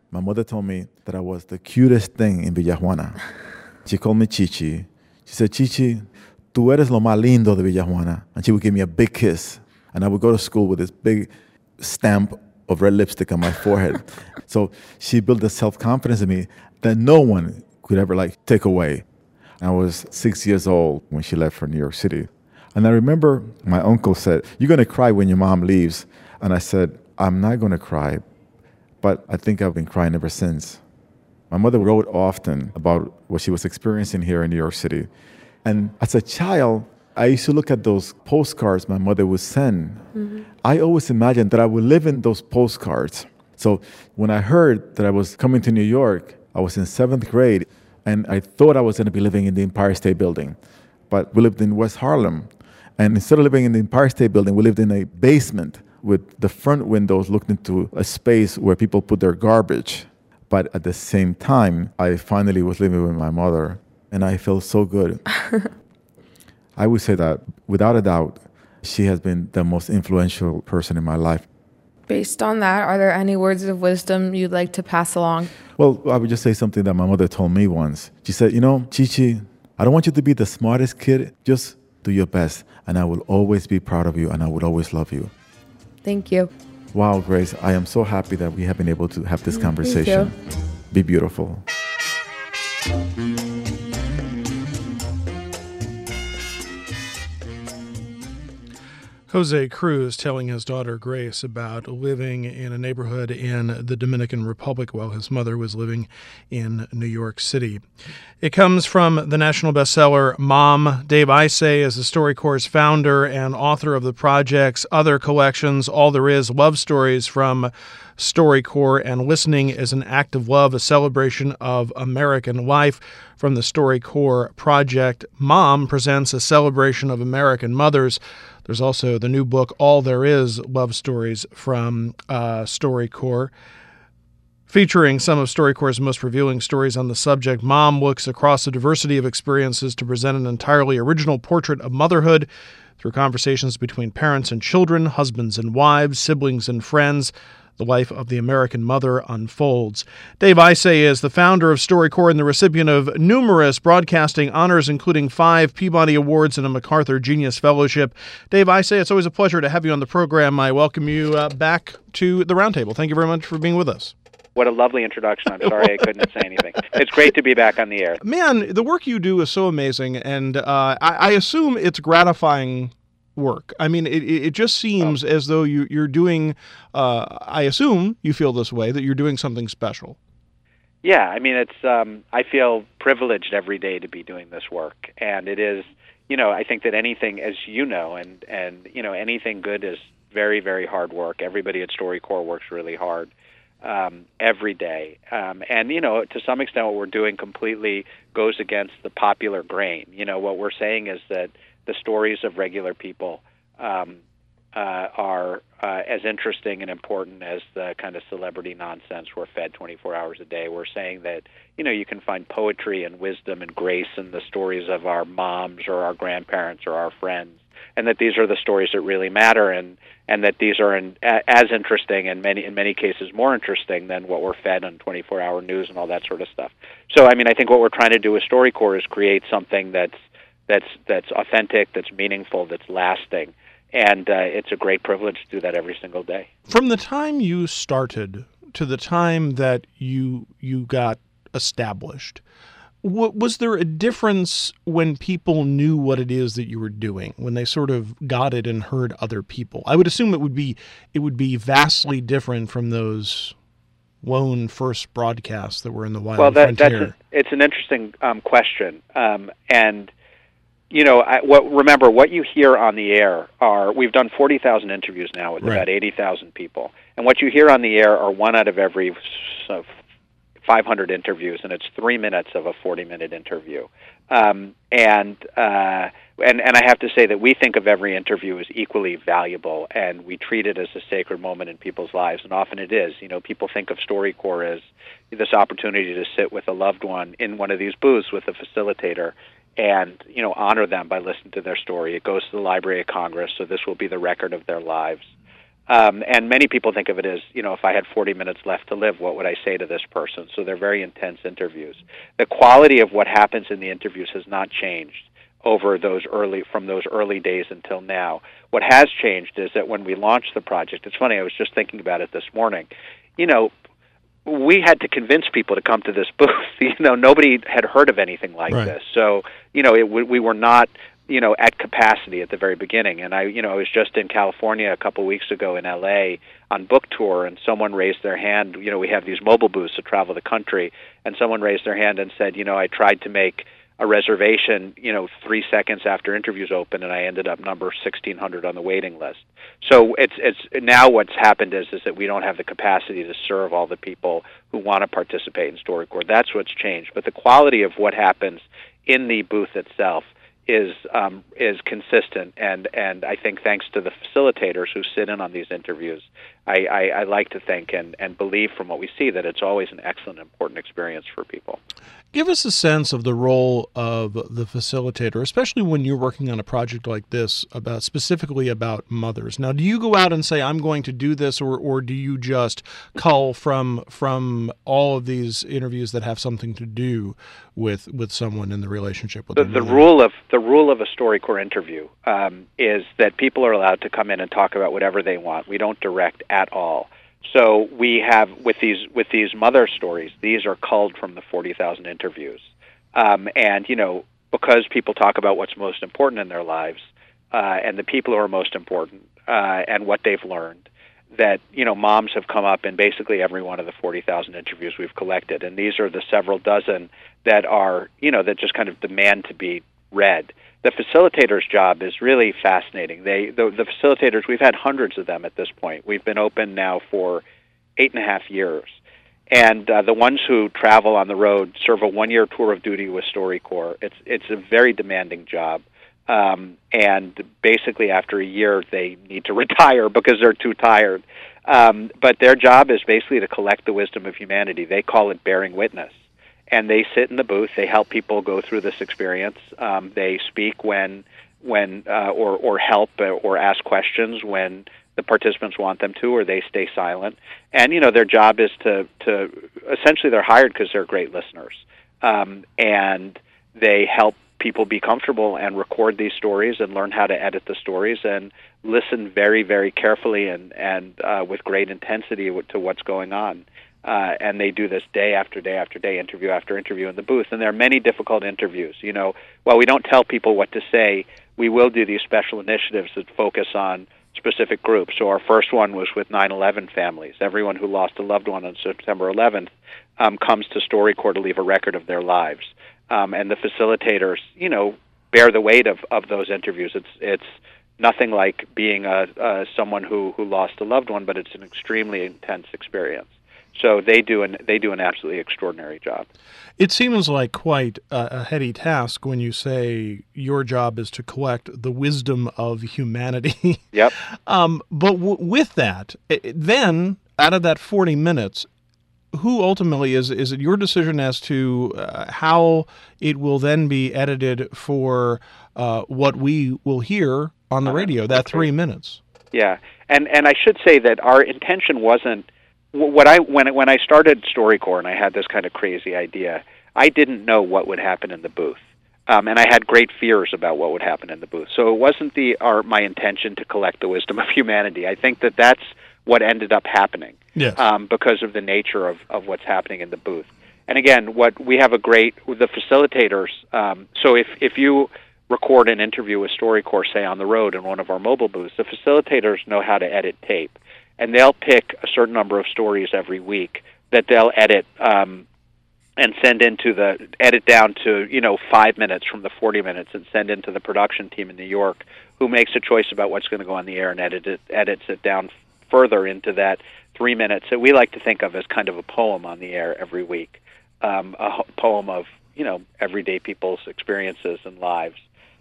My mother told me that I was the cutest thing in Villajuana. She called me Chichi. She said, Chichi, tú eres lo más lindo de Villajuana. And she would give me a big kiss. And I would go to school with this big stamp of red lipstick on my forehead. So she built a self-confidence in me that no one could ever take away. I was 6 years old when she left for New York City. And I remember my uncle said, you're going to cry when your mom leaves. And I said, I'm not going to cry, but I think I've been crying ever since. My mother wrote often about what she was experiencing here in New York City. And as a child, I used to look at those postcards my mother would send. Mm-hmm. I always imagined that I would live in those postcards. So when I heard that I was coming to New York, I was in 7th grade, and I thought I was going to be living in the Empire State Building. But we lived in West Harlem. And instead of living in the Empire State Building, we lived in a basement with the front windows looked into a space where people put their garbage. But at the same time, I finally was living with my mother, and I felt so good. I would say that, without a doubt, she has been the most influential person in my life. Based on that, are there any words of wisdom you'd like to pass along? Well, I would just say something that my mother told me once. She said, Chichi, I don't want you to be the smartest kid. Just do your best, and I will always be proud of you, and I will always love you. Thank you. Wow, Grace, I am so happy that we have been able to have this conversation. Be beautiful. Jose Cruz telling his daughter Grace about living in a neighborhood in the Dominican Republic while his mother was living in New York City. It comes from the national bestseller Mom. Dave Isay is the StoryCorps' founder and author of the project's other collections, All There Is, Love Stories from StoryCorps, and Listening is an Act of Love, a celebration of American life. From the StoryCorps project, Mom presents a celebration of American mothers. There's also the new book, All There Is, Love Stories from StoryCorps. Featuring some of StoryCorps' most revealing stories on the subject, Mom looks across a diversity of experiences to present an entirely original portrait of motherhood through conversations between parents and children, husbands and wives, siblings and friends. The life of the American mother unfolds. Dave Isay is the founder of StoryCorps and the recipient of numerous broadcasting honors, including 5 Peabody Awards and a MacArthur Genius Fellowship. Dave Isay, it's always a pleasure to have you on the program. I welcome you back to the Roundtable. Thank you very much for being with us. What a lovely introduction. I'm sorry I couldn't say anything. It's great to be back on the air. Man, the work you do is so amazing, and I assume it's gratifying work. I mean, it just seems as though you're doing, I assume you feel this way, that you're doing something special. Yeah, I mean, it's I feel privileged every day to be doing this work. And it is, I think that anything, as you know, and anything good is very, very hard work. Everybody at StoryCorps works really hard every day. And, to some extent what we're doing completely goes against the popular grain. What we're saying is that the stories of regular people are as interesting and important as the kind of celebrity nonsense we're fed 24 hours a day. We're saying that, you can find poetry and wisdom and grace in the stories of our moms or our grandparents or our friends, and that these are the stories that really matter, and that these are as interesting and in many cases more interesting than what we're fed on 24-hour news and all that sort of stuff. So, I mean, I think what we're trying to do with StoryCorps is create something that's authentic, that's meaningful, that's lasting, and it's a great privilege to do that every single day. From the time you started to the time that you got established, was there a difference when people knew what it is that you were doing, when they sort of got it and heard other people? I would assume it would be vastly different from those lone first broadcasts that were in the wild frontier. It's an interesting question, and what you hear on the air we've done 40,000 interviews now with about 80,000 people, and what you hear on the air are 1 out of every 500 interviews, and it's 3 minutes of a 40-minute interview. And I have to say that we think of every interview as equally valuable, and we treat it as a sacred moment in people's lives, and often it is. People think of StoryCorps as this opportunity to sit with a loved one in one of these booths with a facilitator and, honor them by listening to their story. It goes to the Library of Congress, so this will be the record of their lives. And many people think of it as, if I had 40 minutes left to live, what would I say to this person? So they're very intense interviews. The quality of what happens in the interviews has not changed over from those early days until now. What has changed is that when we launched the project, it's funny, I was just thinking about it this morning, we had to convince people to come to this booth. Nobody had heard of anything like this. So, we were not at capacity at the very beginning. And I was just in California a couple weeks ago in LA on book tour, and someone raised their hand. We have these mobile booths that travel the country, and someone raised their hand and said, I tried to make a reservation, 3 seconds after interviews open, and I ended up number 1,600 on the waiting list. So it's now what's happened is that we don't have the capacity to serve all the people who want to participate in StoryCorps. That's what's changed. But the quality of what happens in the booth itself is consistent, and I think thanks to the facilitators who sit in on these interviews, I like to think and believe from what we see that it's always an excellent, important experience for people. Give us a sense of the role of the facilitator, especially when you're working on a project like this, specifically about mothers. Now, do you go out and say, I'm going to do this, or do you just cull from all of these interviews that have something to do with someone in the relationship with the rule of a StoryCorps interview is that people are allowed to come in and talk about whatever they want. We don't direct at all. So we have with these mother stories, these are culled from the 40,000 interviews, and because people talk about what's most important in their lives, and the people who are most important, and what they've learned, that moms have come up in basically every one of the 40,000 interviews we've collected, and these are the several dozen that are that just kind of demand to be read. The facilitator's job is really fascinating. The facilitators, we've had hundreds of them at this point. We've been open now for 8.5 years. And the ones who travel on the road serve a 1-year tour of duty with StoryCorps. It's a very demanding job. And basically after a year, they need to retire because they're too tired. But their job is basically to collect the wisdom of humanity. They call it bearing witness. And they sit in the booth. They help people go through this experience. They speak when or help or ask questions when the participants want them to, or they stay silent. And their job is to essentially they're hired because they're great listeners, and they help people be comfortable and record these stories and learn how to edit the stories and listen very, very carefully and with great intensity to what's going on. And they do this day after day after day, interview after interview in the booth. And there are many difficult interviews. While we don't tell people what to say, we will do these special initiatives that focus on specific groups. So our first one was with 9/11 families. Everyone who lost a loved one on September 11th comes to StoryCorps to leave a record of their lives. And the facilitators, bear the weight of those interviews. It's nothing like being someone who lost a loved one, but it's an extremely intense experience. So they do an absolutely extraordinary job. It seems like quite a heady task when you say your job is to collect the wisdom of humanity. Yep. But with that, then out of that 40 minutes, who ultimately is it your decision as to how it will then be edited for what we will hear on the radio, that 3 minutes? Yeah, and I should say that our intention wasn't. When I started StoryCorps and I had this kind of crazy idea, I didn't know what would happen in the booth, and I had great fears about what would happen in the booth. So it wasn't my intention to collect the wisdom of humanity. I think that's what ended up happening, yes. Because of the nature of what's happening in the booth. And again, the facilitators. So if you record an interview with StoryCorps, say on the road in one of our mobile booths, the facilitators know how to edit tape. And they'll pick a certain number of stories every week that they'll edit and send edit down to 5 minutes from the 40 minutes and send into the production team in New York, who makes a choice about what's going to go on the air and edits it down further into that 3 minutes that we like to think of as kind of a poem on the air every week, a poem of everyday people's experiences and lives.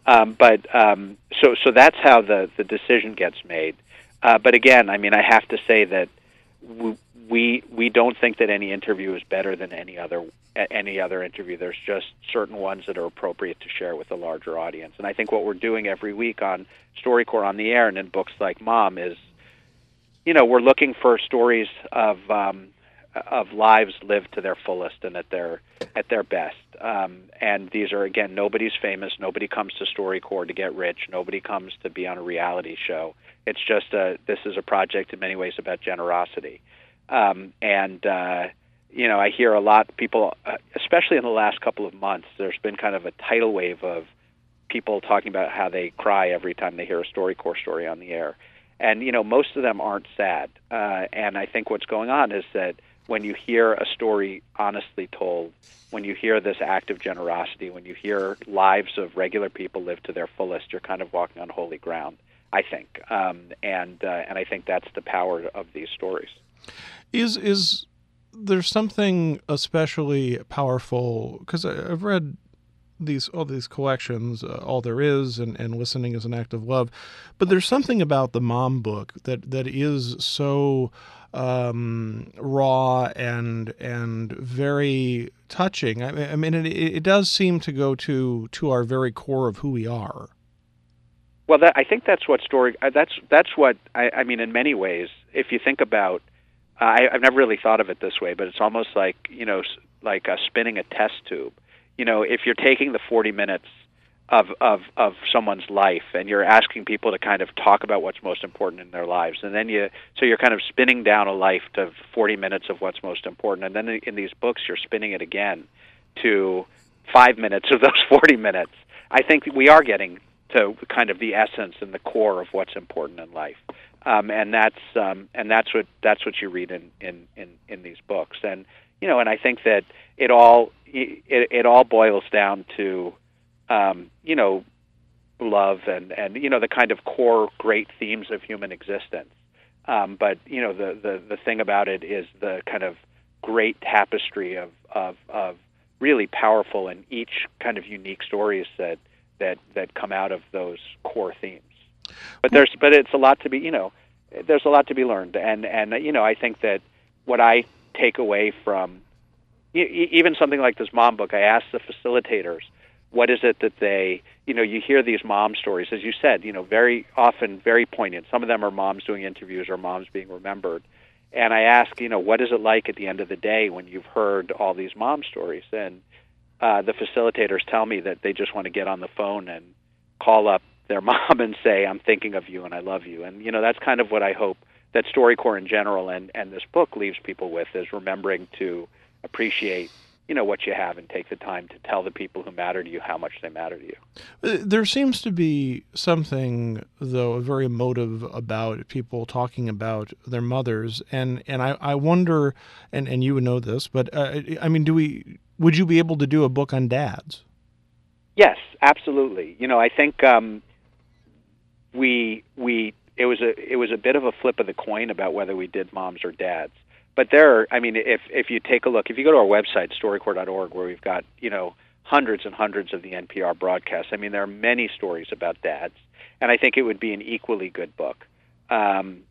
So that's how the decision gets made. But again, I have to say that we don't think that any interview is better than any other interview. There's just certain ones that are appropriate to share with a larger audience. And I think what we're doing every week on StoryCorps on the air and in books like Mom is we're looking for stories of lives lived to their fullest and at their best. And these are, again, nobody's famous. Nobody comes to StoryCorps to get rich. Nobody comes to be on a reality show. It's just this is a project in many ways about generosity. I hear a lot of people, especially in the last couple of months, there's been kind of a tidal wave of people talking about how they cry every time they hear a StoryCorps story on the air. And, most of them aren't sad. And I think what's going on is that when you hear a story honestly told, when you hear this act of generosity, when you hear lives of regular people live to their fullest, you're kind of walking on holy ground, I think. And I think that's the power of these stories. Is there something especially powerful? Because I've read all these collections, All There Is and Listening is an Act of Love, but there's something about the mom book that is so raw and very touching. I mean, it does seem to go to our very core of who we are. Well, I think that's what that's what I mean. In many ways, if you think about, I've never really thought of it this way, but it's almost like spinning a test tube. If you're taking the 40 minutes of someone's life and you're asking people to kind of talk about what's most important in their lives, and then you're kind of spinning down a life to 40 minutes of what's most important, and then in these books you're spinning it again to 5 minutes of those 40 minutes. I think we are getting to kind of the essence and the core of what's important in life, and that's what you read in these books, and I think that it all boils down to love and the kind of core great themes of human existence. But the thing about it is the kind of great tapestry of really powerful and each kind of unique stories that come out of those core themes. But it's a lot to be there's a lot to be learned, and I think that what I take away from even something like this mom book, I asked the facilitators, what is it that they, you hear these mom stories, as you said, very often very poignant. Some of them are moms doing interviews or moms being remembered. And I ask, what is it like at the end of the day when you've heard all these mom stories? And the facilitators tell me that they just want to get on the phone and call up their mom and say, I'm thinking of you and I love you. And, that's kind of what I hope that StoryCorps in general and this book leaves people with, is remembering to appreciate what you have and take the time to tell the people who matter to you how much they matter to you. There seems to be something, though, very emotive about people talking about their mothers, and I wonder, and you would know this, but would you be able to do a book on dads? Yes, absolutely. I think it was a bit of a flip of the coin about whether we did moms or dads. But if you take a look, if you go to our website, StoryCorps.org, where we've got, hundreds and hundreds of the NPR broadcasts, there are many stories about dads, and I think it would be an equally good book, and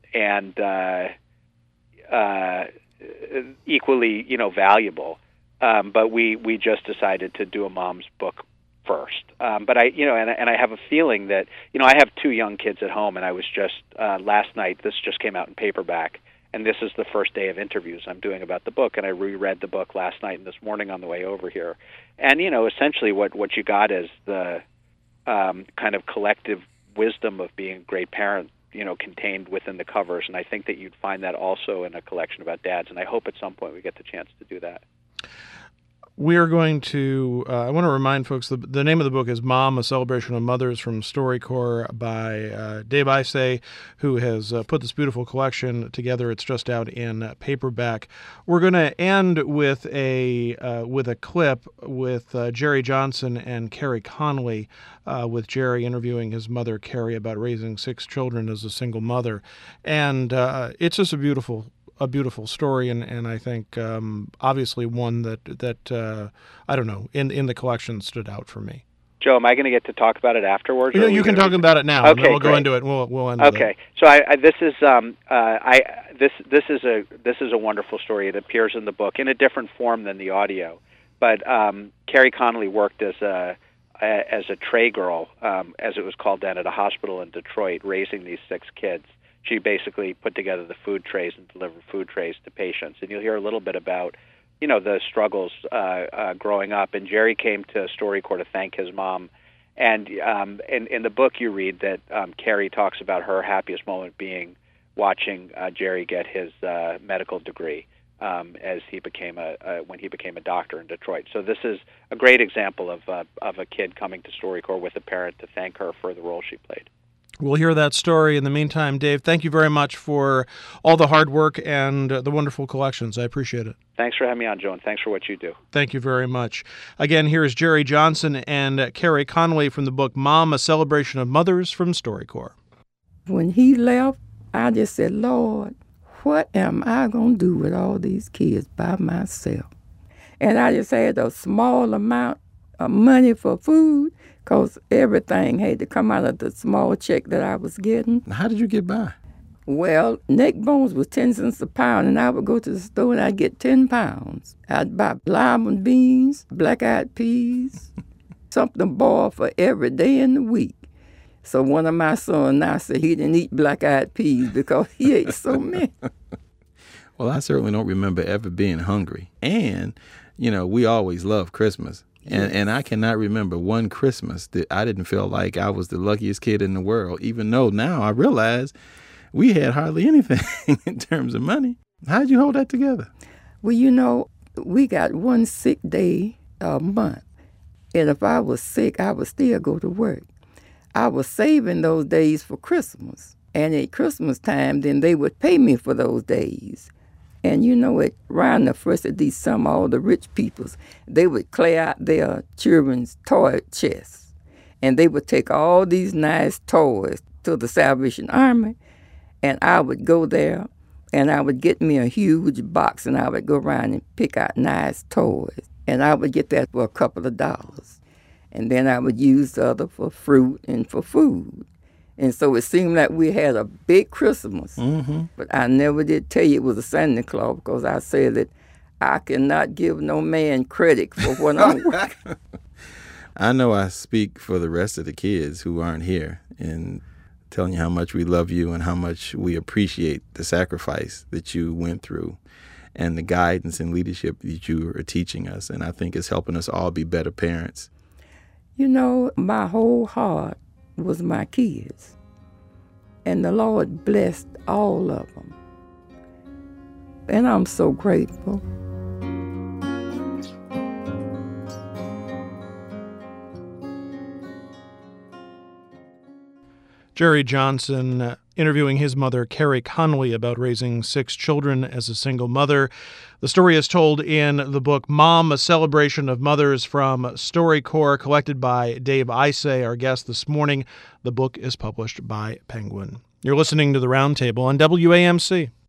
equally, valuable. But we just decided to do a mom's book first. But I have a feeling that, I have 2 young kids at home, and I was just, last night, this just came out in paperback, and this is the first day of interviews I'm doing about the book, and I reread the book last night and this morning on the way over here. And, essentially what you got is the kind of collective wisdom of being a great parent, contained within the covers. And I think that you'd find that also in a collection about dads, and I hope at some point we get the chance to do that. We are going to, I want to remind folks, the name of the book is Mom, A Celebration of Mothers from StoryCorps by Dave Isay, who has put this beautiful collection together. It's just out in paperback. We're going to end with a clip with Jerry Johnson and Carrie Conley, with Jerry interviewing his mother, Carrie, about raising 6 children as a single mother. And it's just a beautiful story, and I think obviously one that I don't know, in the collection stood out for me. Joe, am I going to get to talk about it afterwards? You can talk about it now, okay, and then we'll great. go into it. And we'll end. Okay, so this is a wonderful story. It appears in the book in a different form than the audio, but Carrie Connolly worked as a tray girl, as it was called then, at a hospital in Detroit, raising these 6 kids. she basically put together the food trays and delivered food trays to patients. And you'll hear a little bit about, the struggles growing up. And Jerry came to StoryCorps to thank his mom. And in the book you read that Carrie talks about her happiest moment being watching Jerry get his medical degree as he became when he became a doctor in Detroit. So this is a great example of a kid coming to StoryCorps with a parent to thank her for the role she played. We'll hear that story. In the meantime, Dave, thank you very much for all the hard work and the wonderful collections. I appreciate it. Thanks for having me on, Joe, and thanks for what you do. Thank you very much. Again, here is Jerry Johnson and Carrie Connolly from the book Mom, A Celebration of Mothers from StoryCorps. When he left, I just said, Lord, what am I going to do with all these kids by myself? And I just had a small amount of money for food because everything had to come out of the small check that I was getting. How did you get by? Well, neck bones was 10 cents a pound, and I would go to the store and I'd get 10 pounds. I'd buy lima beans, black-eyed peas, something boiled for every day in the week. So one of my sons now said he didn't eat black-eyed peas because he ate so many. Well, I certainly don't remember ever being hungry. And, we always loved Christmas. And I cannot remember one Christmas that I didn't feel like I was the luckiest kid in the world, even though now I realize we had hardly anything in terms of money. How did you hold that together? Well, we got one sick day a month. And if I was sick, I would still go to work. I was saving those days for Christmas. And at Christmas time, then they would pay me for those days. And around the 1st of December, all the rich peoples, they would clear out their children's toy chests. And they would take all these nice toys to the Salvation Army. And I would go there, and I would get me a huge box, and I would go around and pick out nice toys. And I would get that for a couple of dollars. And then I would use the other for fruit and for food. And so it seemed like we had a big Christmas. Mm-hmm. But I never did tell you it was a Santa Claus because I said that I cannot give no man credit for what I'm working. I know I speak for the rest of the kids who aren't here in telling you how much we love you and how much we appreciate the sacrifice that you went through and the guidance and leadership that you are teaching us. And I think it's helping us all be better parents. My whole heart was my kids. And the Lord blessed all of them. And I'm so grateful. Jerry Johnson interviewing his mother, Carrie Connolly, about raising 6 children as a single mother. The story is told in the book Mom, A Celebration of Mothers from StoryCorps, collected by Dave Isay, our guest this morning. The book is published by Penguin. You're listening to The Roundtable on WAMC.